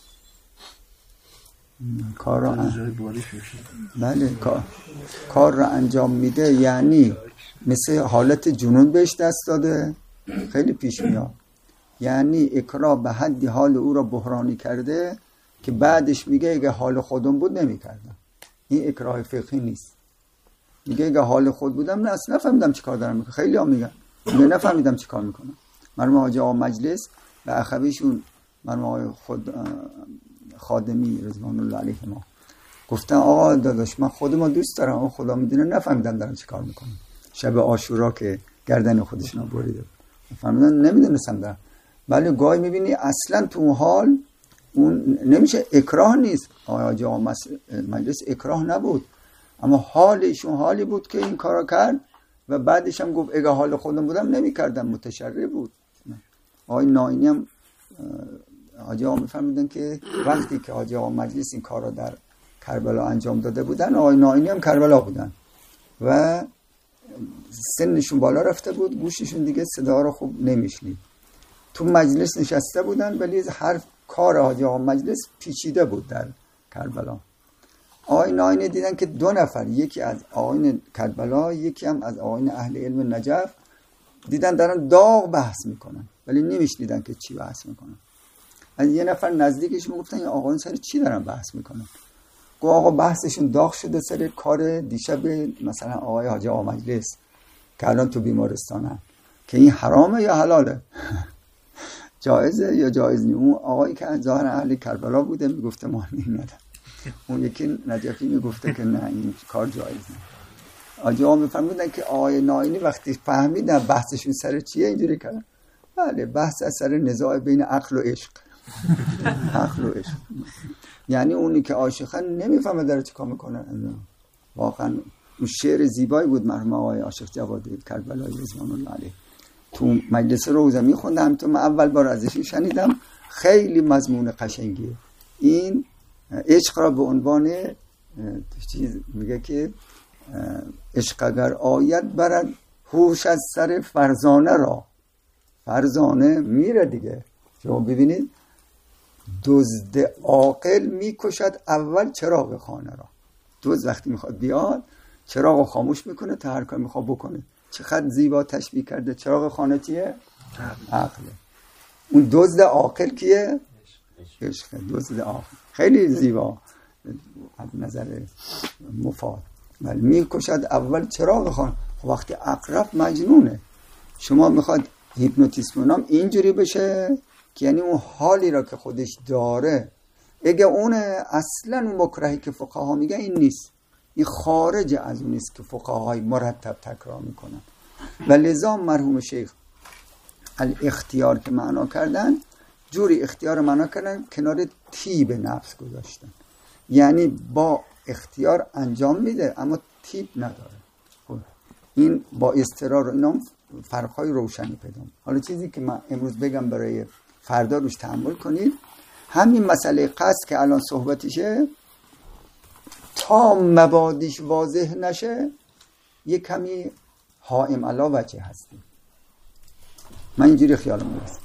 کار را ان... بله کار کار را انجام میده، یعنی مثل حالت جنون بهش دست داده. خیلی پیش میاد. یعنی اکراه به حدی حال او را بحرانی کرده که بعدش میگه اگه حال خودم بود نمیکردم. این اکراه فقهی نیست. میگه اگه حال خود بودم نه اصلا نفهمیدم چی کار دارم میکنم. خیلی ها میگن میگه نفهمیدم چی کار میکنم. مرحوم حاجی آقا مجلس و اخویشون مرحوم آقای خود خادمی رضوان الله علیه ما گفتن آقا داداش من خودم دوست دارم اما خدا میدونه نفهمیدم دارم چی کار میکنم. شب عاشورا که گردن خودشون بریده فهمیدن نمیدونستم دارم. ولی گاهی میبینی اصلا تو اون حال اون نمیشه، اکراه نیست. آقای حاجی آقا مجلس اکراه نبود، اما حالشون حالی بود که این کارا کرد و بعدش هم گفت اگه حال خودم بودم نمیکردم، متشرع بود. آقای ناینی هم حاجی آقا میفرمودن که وقتی که حاجی آقا مجلس این کار را در کربلا انجام داده بودن، آقای ناینی هم کربلا بودن و سنشون بالا رفته بود، گوششون دیگه صدا رو خوب نمیشنید. تو مجلس نشسته بودن ولی هر کار حاجی آقا مجلس پیچیده بود در کربلا. آقای ناینی دیدن که دو نفر، یکی از آقایان کربلا یکی هم از آقایان اهل علم نجف، دیدن دارن داغ بحث میکنن ولی نمیشنیدن که چی بحث میکنن. از یه نفر نزدیکش میگفتن این آقایان سر چی دارن بحث میکنن؟ گفت آقا بحثشون داغ شده سر کار دیشب مثلا آقای حاجی آقا مجلس که الان تو بیمارستانن که این حرامه یا حلاله، جایزه یا جایز نی. اون آقایی که ظاهر اهل کربلا بوده میگفته ما نمیدن، اون یکی نجفی میگفته که نه این کار جایز نه. حاجی آقا میفرمودن که آقای ناینی وقتی فهمیدن بحثشون سر چیه اینجوری کردن بله بحث از سر نزاع بین عقل و عشق. عقل و عشق یعنی اونی که عاشقه نمیفهمه داره چیکار میکنه. واقعا اون شعر زیبایی بود مرحوم آقای عاشق جوادی کربلایی رضوان الله علیه تو مجلس روزه میخوندم، تو من اول بار ازش شنیدم، خیلی مضمون قشنگیه. این عشق را به عنوان چیز میگه که عشق اگر آید برد هوش از سر فرزانه را، فرزانه میره دیگه. شما ببینید دزد عاقل میکشد اول چراغ خانه را. دزد وقتی میخواد بیاد چراغ خاموش میکنه تا هر کار میخواد بکنه. چقدر زیبا تشبیه کرده. چراغ خانه چیه؟ عقله. اون دزد عاقل کیه؟ عشق. دزد عاقل خیلی زیبا از نظر مفاد. ولی میکشد اول چراغ خانه. وقتی اقرب مجنونه، شما میخواد هیپنوتیسم اینجوری بشه که یعنی اون حالی را که خودش داره اگه اونه اصلا اون مکرهی که فقها میگن این نیست، این خارج از اون نیست که فقهای مرتب تکرار میکنن. و لذا مرحوم شیخ الاختیار که معنا کردن جوری اختیار معنا کردن کنار تیب نفس گذاشتن، یعنی با اختیار انجام میده اما تیب نداره. خب این با اضطرار اینا فرقهای روشنی پیدا. حالا چیزی که من امروز بگم برای فردا روش تأمل کنید، همین مسئله قصد که الان صحبتشه تا مبادیش واضح نشه یه کمی حائم علا وجه هستیم. من اینجوری خیالم میرسه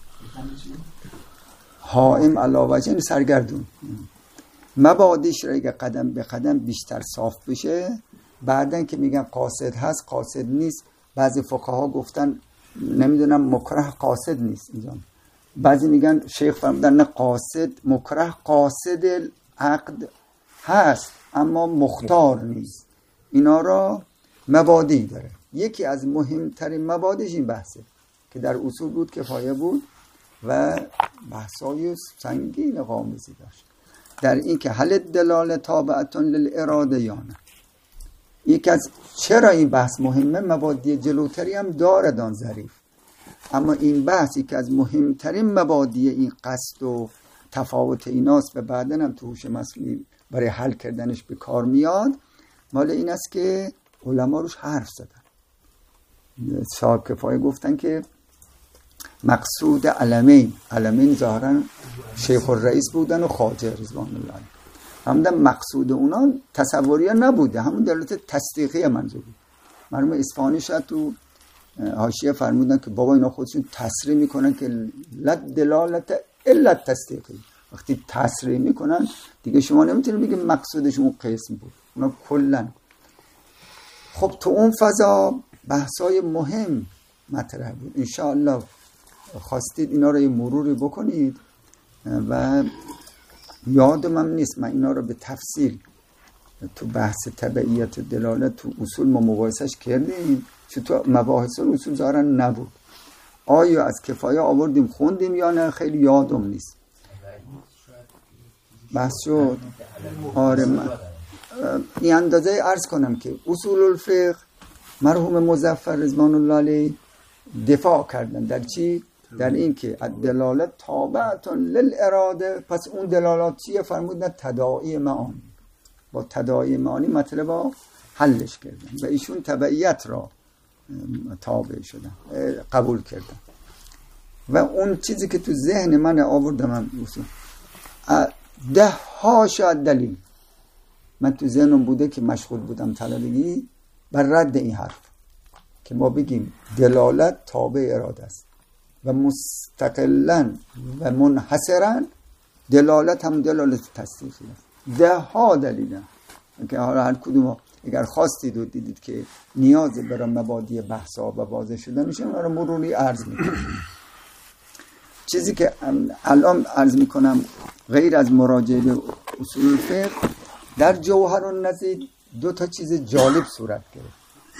حائم علا وجه یعنی سرگردون. مبادیش را اگه قدم به قدم بیشتر صاف بشه، بعدن که میگن قاصد هست قاصد نیست، بعضی فقها گفتن نمیدونم مکره قاصد نیست اینجا، بعضی میگن شیخ فرمودن نه قاصد مکره قاصد عقد هست اما مختار نیست. اینا را مبادی داره. یکی از مهمترین مبادیش این بحثه که در اصول بود کفایه بود و بحثای سنگین قامزی داشت در این که هل دلاله تابعتون للاراده یا نه. یکی از چرا این بحث مهمه، مبادی جلوتری هم داره دان ظریف، اما این بحثی که از مهمترین مبادی این قصد و تفاوت ایناست و بعدن هم تو هوش مصنوعی برای حل کردنش به کار میاد، مال این است که علما روش حرف زدن. صاحب کفایه گفتن که مقصود علمین، علمین ظاهرا شیخ الرئیس بودن و خواجه رضوان الله علیه، همون مقصود اونا تصوریه نبوده، همون دلالت تصدیقی منظور بود. مرحوم اصفهانی شاید تو حاشیه فرمودن که بابا اینا خودشون تصریح میکنن که لد دلالت الا تصدیقی. وقتی تصریح میکنن دیگه شما نمیتونید بگید مقصودش اون قسم بود، اونا کلن. خب تو اون فضا بحثای مهم مطرح بود. انشاءالله خواستید اینا رو یه مروری بکنید و یادم هم نیست من اینا رو به تفصیل تو بحث تبعیت دلالت تو اصول ما مباحثش کردیم، چون تو مباحث اصول ظاهرا نبود. آیا از کفایه آوردیم خوندیم یا نه خیلی یادم نیست. بحث شد. آره من این اندازه عرض کنم که اصول الفقه مرحوم مظفر رضوان الله علیه دفاع کردن در چی؟ در این که دلالت تابعتون للاراده. پس اون دلالات چیه؟ فرمودن تداعی معانی. با تداعی معانی مطلب رو حلش کردن و ایشون تبعیت را تابع شدن، قبول کردن. و اون چیزی که تو ذهن من آوردم من ده ها شاید دلیل من تو ذهنم بوده که مشغول بودم طلبگی بر رد این حرف که ما بگیم دلالت تابع اراده است و مستقلا و منحصرا دلالت هم دلالت تصدیقی است. ده ها دلیل که حالا هر کدوم اگر خواستید و دیدید که نیاز برای مبادی بحثا و واضح شدنش اون رو مروری عرض میکنم. چیزی که الان عرض میکنم غیر از مراجعه به اصول فقه در جوهر النظیر دو تا چیز جالب صورت گرفت.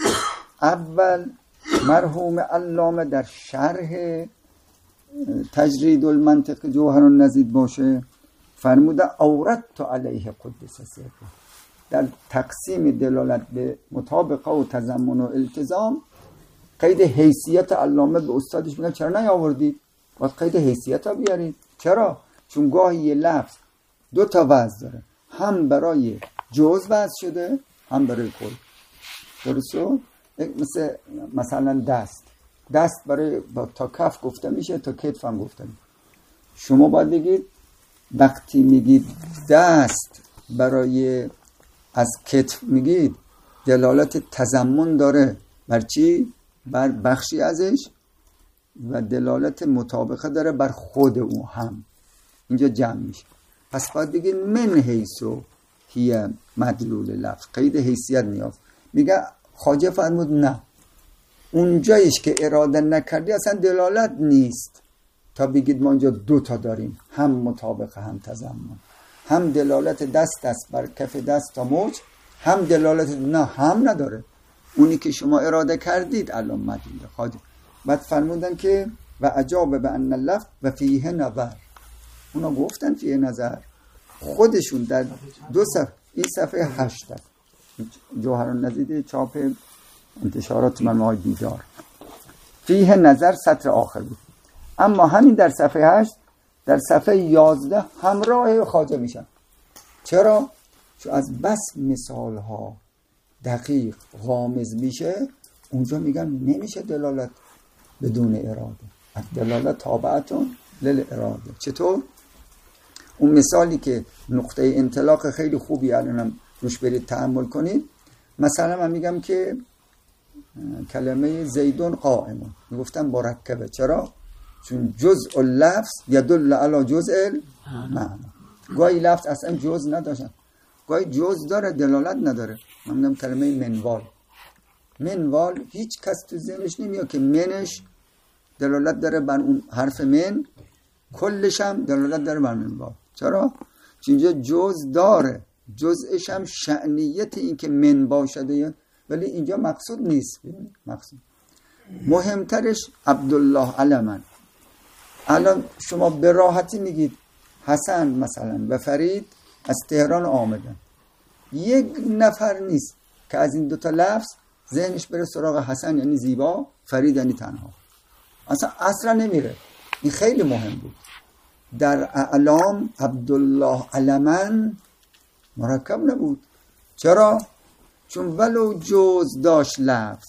اول مرحوم علامه در شرح تجرید المنطق جوهر النظیر باشه فرموده اوردت علیه قدس سره در تقسیم دلالت به مطابقه و تضمن و التزام قید حیثیت علامه به استادش میگن چرا نیاوردید؟ باید قید حیثیت ها بیارید. چرا؟ چون گاهی یه لفظ دو تا وضع داره، هم برای جز وضع شده هم برای کل. درسته؟ مثل مثلا دست دست برای تا کف گفته میشه تا کتف هم گفته میشه. شما باید بگید وقتی میگید دست برای از کتف میگید دلالت تضمن داره بر چی؟ بر بخشی ازش و دلالت مطابقه داره بر خود او هم. اینجا جمع میشه. پس باید بگید من حیثو هی مدلول لفظ قید حیثیت نیاز. میگه خواجه فرمود نه اونجایش که اراده نکردی اصلا دلالت نیست تا بگید ما اینجا دو تا داریم هم مطابقه هم تضمن، هم دلالت دست دست بر کف دست تا موج، هم دلالت نه هم نداره. اونی که شما اراده کردید الان مدلول خواجه. بعد فرمودن که و عجاب به ان اللفظ و فیه نظر. اونا گفتن فیه نظر خودشون در دو صفحه این صفحه هشت جوهر النظیر چاپ انتشارات منوهای دیدار فیه نظر سطر آخر بود. اما همین در صفحه هشت در صفحه یازده همراه خواجه میشن. چرا؟ چون از بس مثال ها دقیق غامض میشه اونجا میگن نمیشه دلالت بدون اراده. دلالت تابعتون لل اراده. چطور؟ اون مثالی که نقطه انطلاق خیلی خوبی الانم روش برید تأمل کنید. مثلا من میگم که کلمه زیدون قائمون میگفتم مرکبه. چرا؟ چون جزء اللفظ یدل علی جزء المعنی. گاهی لفظ اصلا جزء نداشتن، گاهی جزء داره دلالت نداره. من میگم کلمه منوال منوال هیچ کس تو ذهنش نمیاد که منش دلالت داره بر اون حرف من، کلش هم دلالت داره بر منوال. چرا؟ چون اینجا جزء داره، جزءش هم شأنیت این که من باشده، ولی اینجا مقصود نیست. مقصود مهمترش عبدالله علمن. الان شما به راحتی میگید حسن مثلا و فرید از تهران آمدن، یک نفر نیست که از این دوتا لفظ ذهنش بره سراغ حسن یعنی زیبا، فرید یعنی تنها. اصلا اصلا نمیره. این خیلی مهم بود. در اعلام عبدالله علمن مرکب نبود. چرا؟ چون ولو جز داشت لفظ،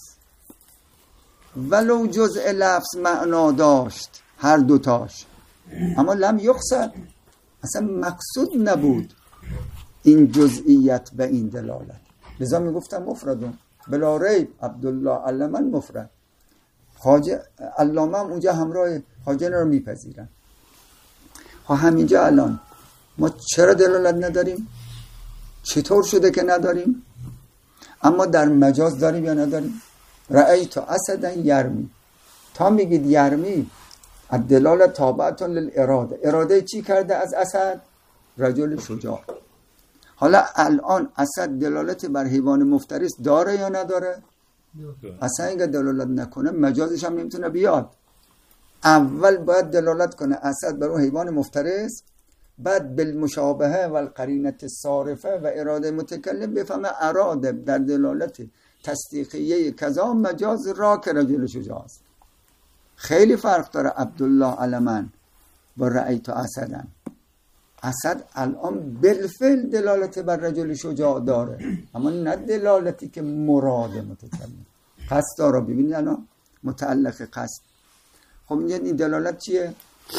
ولو جزء لفظ معنا داشت هر دوتاش، اما لم یقصد، اصلا مقصود نبود این جزئیت به این دلالت. لذا میگفتم مفردون بلا ریب عبدالله علمن مفرد. خواجه علامه هم اونجا همراه خواجه رو میپذیرن. ها همینجا الان ما چرا دلالت نداریم؟ چطور شده که نداریم؟ اما در مجاز داریم یا نداریم؟ رأیت اسدا یرمی. تا میگید یرمی الدلالت تابعتون للاراده. اراده چی کرده از اسد؟ رجل شجاع. حالا الان اسد دلالت بر حیوان مفترس داره یا نداره؟ اصلا اگه دلالت نکنه مجازش هم نمیتونه بیاد. اول باید دلالت کنه اسد بر اون حیوان مفترس، بعد بالمشابهه و القرینه صارفه و اراده متکلم بفهمه اراده در دلالت تصدیقیه کذا مجاز را که رجل شجاع است. خیلی فرق داره عبدالله علمن با رأیت اسدن. اسد الان بالفعل دلالت بر رجل شجاع داره، اما نه دلالتی که مراد متکلم قصد داره. ببینید الان متعلق قصد. خب این دلالت چیه؟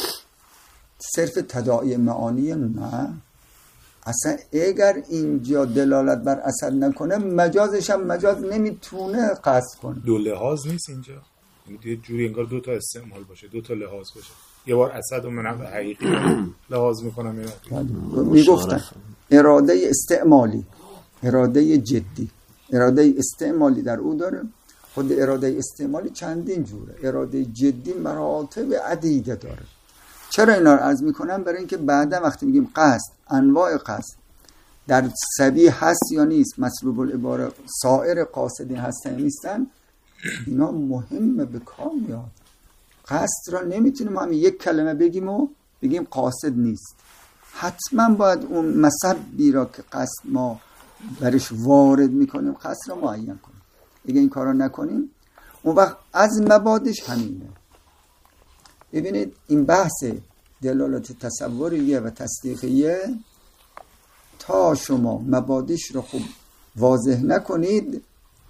صرف تداعی معانی؟ نه، اصلا اگر اینجا دلالت بر اثر نکنه مجازش هم مجاز نمیتونه قصد کنه. دو لحاظ نیست اینجا، یه جوری انگار دو تا استعمال باشه، دو تا لحاظ باشه. یه بار اثر و منع حقیقی لحاظ میکنم. میگفتن اراده استعمالی، اراده جدی، اراده استعمالی در او داره. خود اراده استعمالی چندین جوره، اراده جدی مراتب عدیده داره. چرا اینا رو عرض میکنم؟ برای اینکه بعدا وقتی میگیم قصد، انواع قصد در سبیل هست یا نیست، مطلوب العباره سایر قاصدین هستن یا نیستن، اینا مهمه، به کار میاد. قصد را نمیتونیم همین یک کلمه بگیم و بگیم قاصد نیست. حتما باید اون مسبی را که قصد ما برش وارد میکنیم قصد را معین کنیم. اگه این کار را نکنیم اون وقت از مبادش همینه. ببینید این بحث دلالت تصوریه و تصدیقیه تا شما مبادش رو خوب واضح نکنید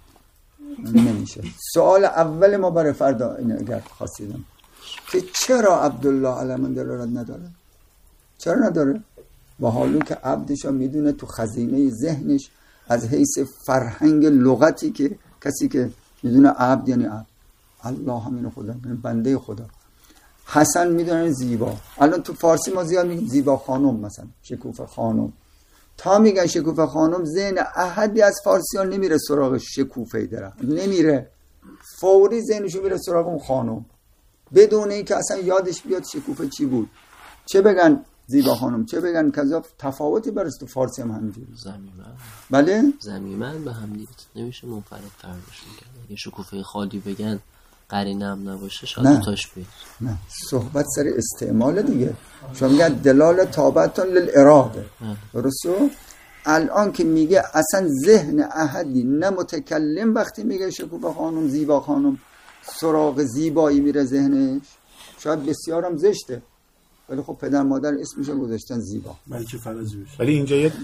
نمیشه. سوال اول ما برای فردا اینه اگر خواستیدم که چرا عبدالله علمان دلالت نداره؟ چرا نداره؟ با حالی که عبدش میدونه تو خزینه ذهنش از حیث فرهنگ لغتی که کسی که میدونه عبد یعنی عبد، الله همین خدا، بنده خدا. حسن میدونن زیبا، الان تو فارسی ما زیاد میگیم زیبا خانم، مثلا شکوفه خانم. تا میگن شکوفه خانم ذهن احدی از فارسیان نمیره سراغ شکوفه داره، نمیره، فوری ذهنشو میره سراغ اون خانم بدون اینکه اصلا یادش بیاد شکوفه چی بود. چه بگن زیبا خانم، چه بگن کذا، تفاوتی برست تو فارسی هم همینجوری. زمیمن بله زمیمن به هم دیگه نمیشه منفرد فرضش میکنه. اگه شکوفه خالی بگن قرینه هم نباشه شاید دوتاش بید. نه، صحبت سر استعمال دیگه. شما میگن دلال تابعتون للاراده، درسته؟ الان که میگه اصلا ذهن احدی نه متکلم وقتی میگه شکوفه خانم زیبا خانم سراغ زیبایی میره ذهنش، شاید بسیارم زشته ولی خب پدر مادر اسمشو گذاشتن زیبا، بلکه فرضی بشه. ولی اینجا یه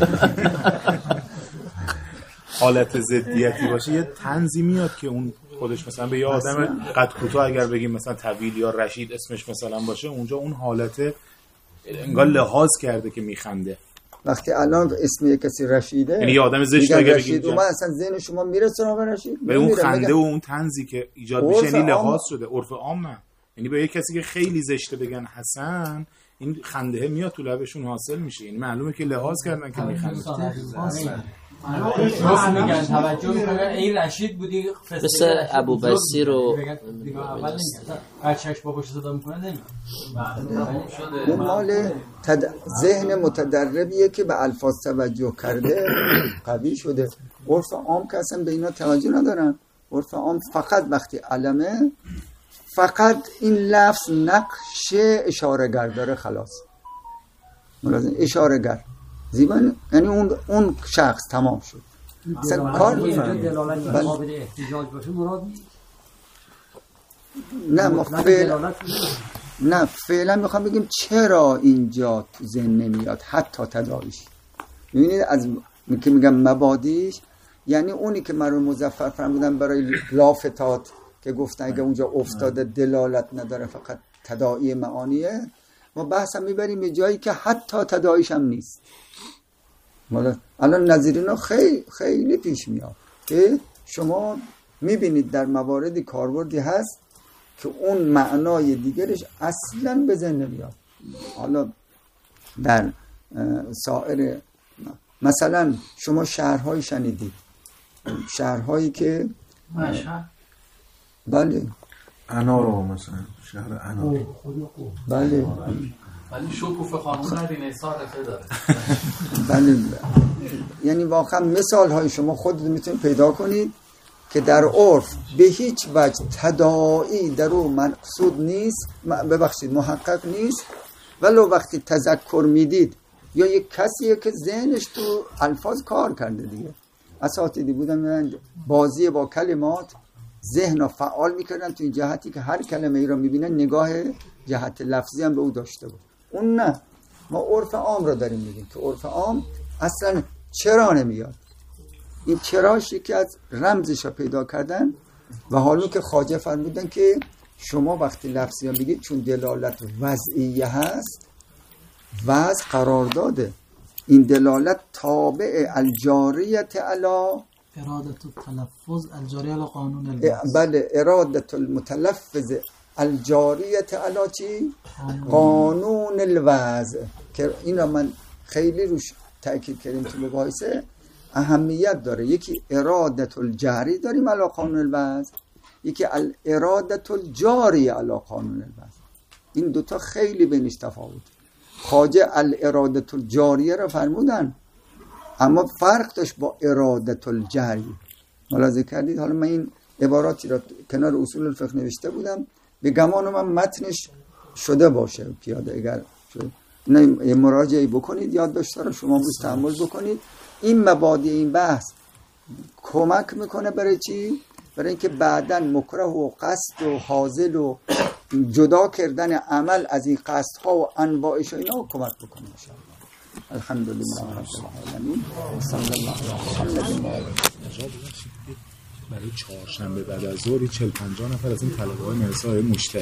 حالت ضدیتی باشه، یه طنزی میاد که اون خودش مثلا به یه آدم قد کوتاه اگر بگیم مثلا طویل یا رشید اسمش مثلا باشه، اونجا اون حالت انگار لحاظ کرده که میخنده. وقتی الان اسم یک کسی رشیده، یعنی یه آدم زشت اگر رشید اومد اصلا ذهن شما میره سراغ رشید، به اون خنده و اون طنزی که ایجاد میشه یعنی لحاظ شده، عرف عامه. یعنی به یک کسی که خیلی زشته بگن حسن، این خنده میاد تو لبشون حاصل میشه، یعنی معلومه که لحاظ کردن که میخنده. راست میگن، توجه میکنن این رشید بودی مثل ابو بصیر رو بچهش باباش صدا میکنه نمیدونم. اون مال تد... ذهن متدربیه که به الفاظ توجه کرده قوی شده. عرف عام که اصلا به اینا توجه ندارن. عرف عام فقط وقتی علمه فقط این لفظ نقش اشاره گر داره خلاص، ملازم اشاره گر زیبان، یعنی اون اون شخص تمام شد. اصلا کار دلالت قابل احتجاج باشه مراد نیست. نه ما فعلا نه فعلا میخوام بگیم چرا اینجا تو ذهن نمیاد حتی تداعیش. ببینید از که میگم مبادیش یعنی اونی که مرحوم مظفر فرمودن برای لافتات که گفتن اگه اونجا افتاده دلالت نداره فقط تداعی معانیه، ما بحث هم میبریم به جایی که حتی تداعیش هم نیست. الان نظیرینا خیلی خیلی پیش میاد که شما میبینید در مواردی کاربردی هست که اون معنای دیگرش اصلا به ذهن نمیاد. حالا در سایر مثلا شما شهرهایی شنیدید، شهرهایی که مشهد، بله انا رو مثلا شهر انا، بله ولی شکوفه خانون نبینه سارفه داره. بله یعنی واقعا مثال های شما خودت میتونید پیدا کنید که در عرف به هیچ وجه تداعی در اون مقصود نیست، ببخشید محقق نیست، ولو وقتی تذکر میدید یا یک کسیه که ذهنش تو الفاظ کار کرده دیگه. اساتیدی بودن میدن بازی با کلمات ذهن رو فعال میکردن تو این جهتی که هر کلمه ای را میبینن نگاه جهت لفظی هم به او داشته بود. اون نه، ما عرف عام رو داریم میگیم که عرف عام اصلا چرا نمیاد. این چراش یکی از رمزش رو پیدا کردن و حالا که خواجه فرمودن که شما وقتی لفظی ها بگید چون دلالت وضعیه هست، وضع قرار داده، این دلالت تابع الجاریت علی ارادت التلفظ الجاری علی قانون الوضع. بله، ارادت المتلفظ الجاریت علی چی؟ قانون الوضع. که این را من خیلی روش تأکید کردیم تو مباحثه، اهمیت داره. یکی ارادت الجاری داریم علی قانون الوضع، یکی الارادت الجاری علی قانون الوضع. این دوتا خیلی بینش تفاوت. خواجه الارادت الجاریه را فرمودن، اما فرق داشت با ارادت الجاری. ملاحظه کردید؟ حالا من این عباراتی را کنار اصول الفقه نوشته بودم، به گمان من متنش شده باشه پیاده. اگر شده نه مراجعه بکنید، یادداشت‌ها رو شما روز تأمل بکنید. این مبادی این بحث کمک میکنه برای چی؟ برای اینکه بعداً مکره و قصد و حاصل و جدا کردن عمل از این قصدها و انواعش و اینا کمک بکنه ان شاء الله. الحمدلله رب العالمین. صلی الله علی محمد. برای چهارشنبه بعد از ظهر چهل پنجاه نفر از این طلبه‌های مدرسه های مجتهد